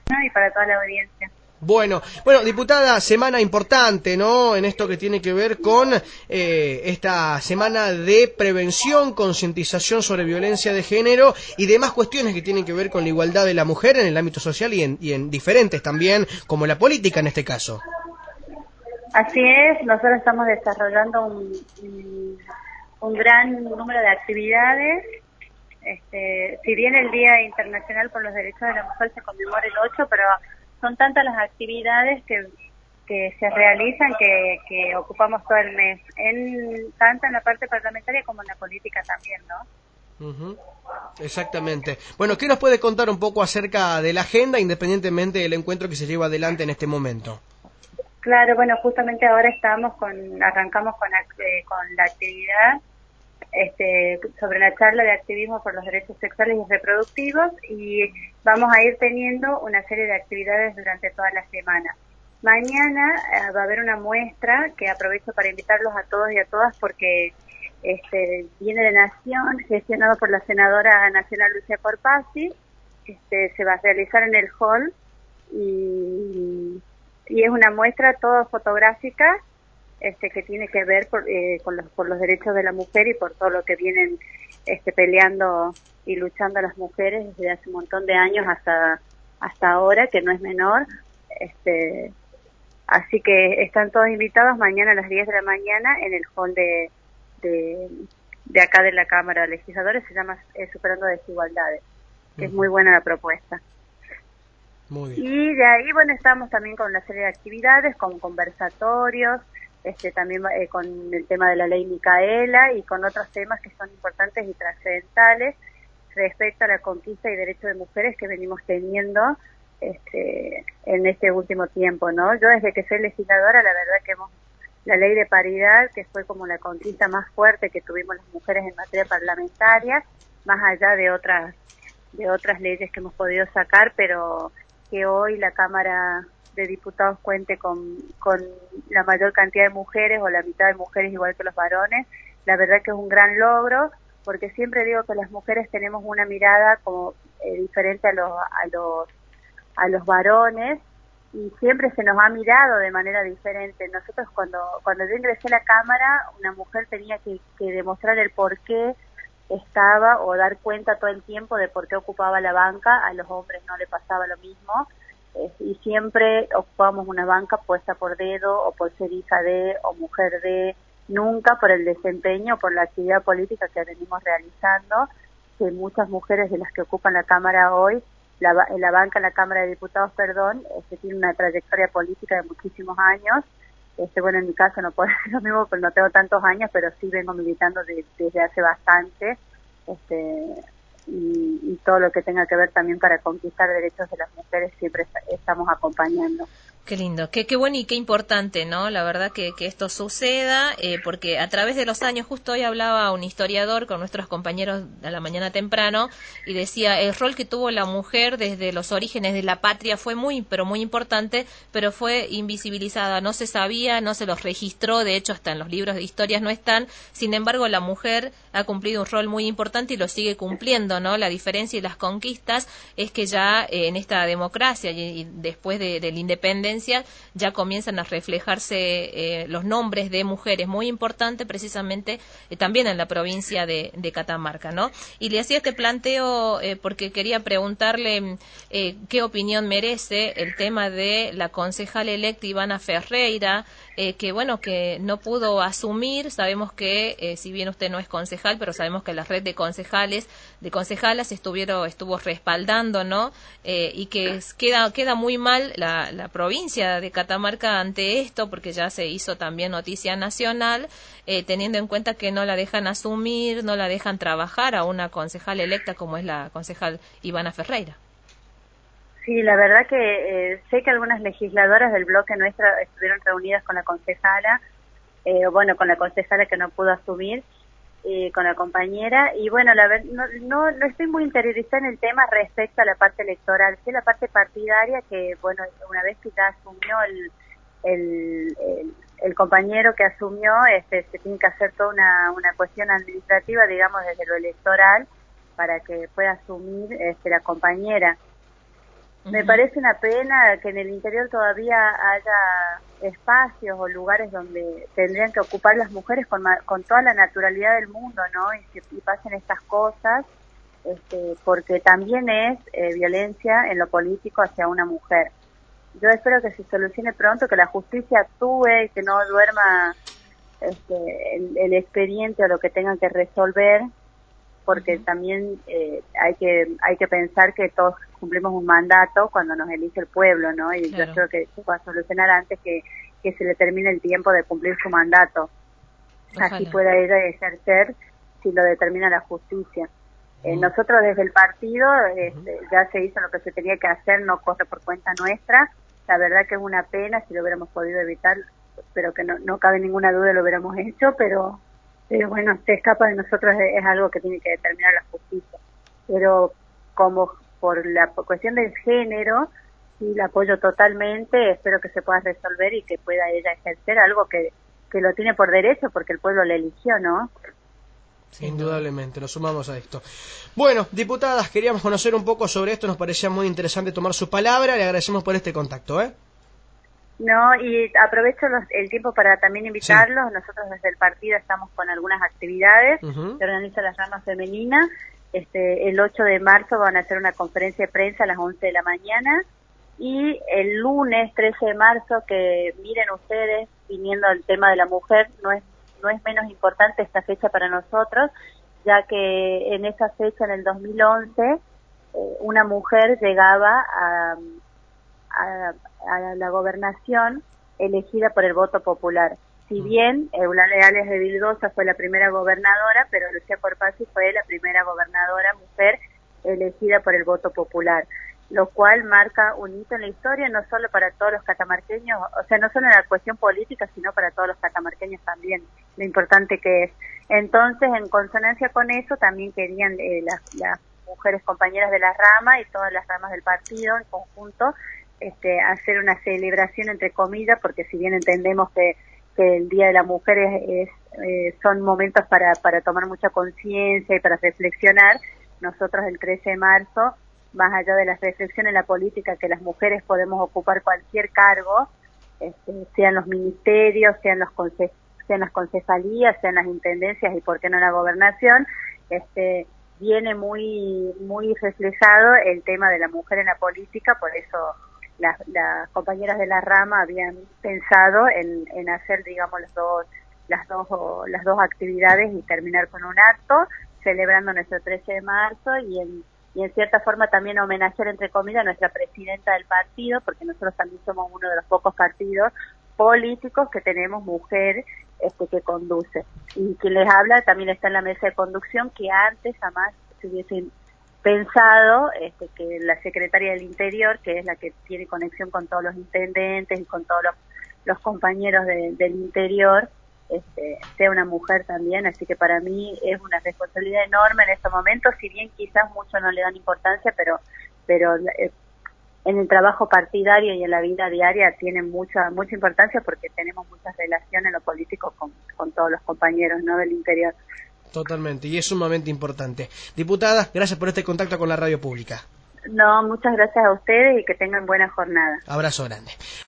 y para toda la audiencia. Bueno, diputada, semana importante, ¿no? En esto que tiene que ver con esta semana de prevención, concientización sobre violencia de género y demás cuestiones que tienen que ver con la igualdad de la mujer en el ámbito social y en diferentes también, como la política en este caso. Así es, nosotros estamos desarrollando un gran número de actividades. Si bien el Día Internacional por los Derechos de la Mujer se conmemora el 8, pero son tantas las actividades que se realizan que ocupamos todo el mes, tanto en la parte parlamentaria como en la política también, ¿no? Uh-huh. Exactamente. Bueno, ¿qué nos puede contar un poco acerca de la agenda, independientemente del encuentro que se lleva adelante en este momento? Claro, bueno, justamente ahora arrancamos con la actividad sobre la charla de activismo por los derechos sexuales y reproductivos, y vamos a ir teniendo una serie de actividades durante toda la semana. Mañana va a haber una muestra que aprovecho para invitarlos a todos y a todas porque viene de Nación, gestionado por la senadora nacional Lucia Corpazzi. Se va a realizar en el hall y es una muestra todo fotográfica que tiene que ver por los derechos de la mujer y por todo lo que vienen peleando y luchando las mujeres desde hace un montón de años hasta ahora, que no es menor. Así que están todos invitados mañana a las 10 de la mañana en el hall de acá de la Cámara de Legisladores. Se llama Superando Desigualdades, que es muy buena la propuesta. Muy bien. Y de ahí, bueno, estamos también con una serie de actividades, con conversatorios, también con el tema de la ley Micaela y con otros temas que son importantes y trascendentales respecto a la conquista y derechos de mujeres que venimos teniendo en este último tiempo, ¿no? Yo desde que soy legisladora, la verdad que la ley de paridad, que fue como la conquista más fuerte que tuvimos las mujeres en materia parlamentaria, más allá de otras leyes que hemos podido sacar, pero que hoy la Cámara de Diputados cuente con la mayor cantidad de mujeres o la mitad de mujeres igual que los varones, la verdad que es un gran logro, porque siempre digo que las mujeres tenemos una mirada como diferente a los varones, y siempre se nos ha mirado de manera diferente. Nosotros cuando yo ingresé a la Cámara, una mujer tenía que demostrar el por qué estaba o dar cuenta todo el tiempo de por qué ocupaba la banca. A los hombres no le pasaba lo mismo, y siempre ocupábamos una banca puesta por dedo o por ser hija de o mujer de, nunca por el desempeño o por la actividad política que venimos realizando, que muchas mujeres de las que ocupan la Cámara hoy, la banca en la Cámara de Diputados, tiene una trayectoria política de muchísimos años. Bueno, en mi caso no puedo decir lo mismo, porque no tengo tantos años, pero sí vengo militando desde hace bastante, y todo lo que tenga que ver también para conquistar derechos de las mujeres siempre estamos acompañando. Qué lindo, qué bueno y qué importante, ¿no? La verdad que esto suceda, porque a través de los años, justo hoy hablaba un historiador con nuestros compañeros a la mañana temprano y decía, el rol que tuvo la mujer desde los orígenes de la patria fue pero muy importante, pero fue invisibilizada, no se sabía, no se los registró, de hecho hasta en los libros de historias no están. Sin embargo, la mujer ha cumplido un rol muy importante y lo sigue cumpliendo, ¿no? La diferencia y las conquistas es que ya en esta democracia y después de la independencia ya comienzan a reflejarse los nombres de mujeres muy importantes precisamente también en la provincia de Catamarca, ¿no? Y le hacía este planteo porque quería preguntarle qué opinión merece el tema de la concejal electa Ivana Ferreira, que no pudo asumir. Sabemos que si bien usted no es concejal, pero sabemos que la red de concejalas estuvo respaldando, ¿no? Y que queda muy mal la provincia de Catamarca ante esto, porque ya se hizo también noticia nacional, teniendo en cuenta que no la dejan asumir, no la dejan trabajar a una concejal electa como es la concejal Ivana Ferreira. Sí, la verdad que sé que algunas legisladoras del bloque nuestro estuvieron reunidas con la concejala, con la concejala que no pudo asumir, con la compañera, y bueno, no estoy muy interiorizada en el tema respecto a la parte electoral, sí la parte partidaria, que bueno, una vez que ya asumió el compañero que asumió, se tiene que hacer toda una cuestión administrativa, digamos, desde lo electoral, para que pueda asumir la compañera. Me parece una pena que en el interior todavía haya espacios o lugares donde tendrían que ocupar las mujeres con toda la naturalidad del mundo, ¿no? Y pasen estas cosas, porque también es violencia en lo político hacia una mujer. Yo espero que se solucione pronto, que la justicia actúe y que no duerma el expediente o lo que tengan que resolver, porque también hay que pensar que todos cumplimos un mandato cuando nos elige el pueblo, ¿no? Y claro, yo creo que se va a solucionar antes que se le termine el tiempo de cumplir su mandato. Ojalá. Así pueda ella ejercer si lo determina la justicia. Nosotros desde el partido ya se hizo lo que se tenía que hacer, no corre por cuenta nuestra. La verdad que es una pena, si lo hubiéramos podido evitar, pero que no cabe ninguna duda lo hubiéramos hecho, pero bueno, se escapa de nosotros, es algo que tiene que determinar la justicia. Pero como por la cuestión del género, sí la apoyo totalmente, espero que se pueda resolver y que pueda ella ejercer algo que lo tiene por derecho, porque el pueblo le eligió, ¿no? Indudablemente, nos sumamos a esto. Bueno, diputadas, queríamos conocer un poco sobre esto, nos parecía muy interesante tomar su palabra, le agradecemos por este contacto, No, y aprovecho el tiempo para también invitarlos. Sí. Nosotros desde el partido estamos con algunas actividades. Se organiza las ramas femeninas. El 8 de marzo van a hacer una conferencia de prensa a las 11 de la mañana. Y el lunes 13 de marzo, que miren ustedes, viniendo al tema de la mujer, no es menos importante esta fecha para nosotros, ya que en esa fecha, en el 2011, una mujer llegaba a la gobernación elegida por el voto popular. Si bien Eulalia Gales de Vildosa fue la primera gobernadora, pero Lucía Corpazzi fue la primera gobernadora mujer elegida por el voto popular, lo cual marca un hito en la historia, no solo para todos los catamarqueños, o sea, no solo en la cuestión política, sino para todos los catamarqueños también, lo importante que es. Entonces, en consonancia con eso, también querían las mujeres compañeras de la rama y todas las ramas del partido en conjunto, hacer una celebración entre comillas, porque si bien entendemos que el Día de la Mujer son momentos para tomar mucha conciencia y para reflexionar, nosotros el 13 de marzo, más allá de las reflexiones en la política, que las mujeres podemos ocupar cualquier cargo, sean los ministerios, sean las concejalías, sean las intendencias y por qué no la gobernación, viene muy reflejado el tema de la mujer en la política, por eso las compañeras de la rama habían pensado en hacer, digamos, las dos actividades y terminar con un acto celebrando nuestro 13 de marzo y en cierta forma también homenajear, entre comillas, a nuestra presidenta del partido, porque nosotros también somos uno de los pocos partidos políticos que tenemos mujer que conduce. Y quien les habla también está en la mesa de conducción, que antes jamás se hubiesen pensado que la secretaria del Interior, que es la que tiene conexión con todos los intendentes y con todos los compañeros del Interior, sea una mujer también, así que para mí es una responsabilidad enorme en estos momentos, si bien quizás muchos no le dan importancia, pero en el trabajo partidario y en la vida diaria tiene mucha importancia porque tenemos muchas relaciones en lo político con todos los compañeros, ¿no?, del interior. Totalmente, y es sumamente importante. Diputada, gracias por este contacto con la radio pública. No, muchas gracias a ustedes y que tengan buena jornada. Abrazo grande.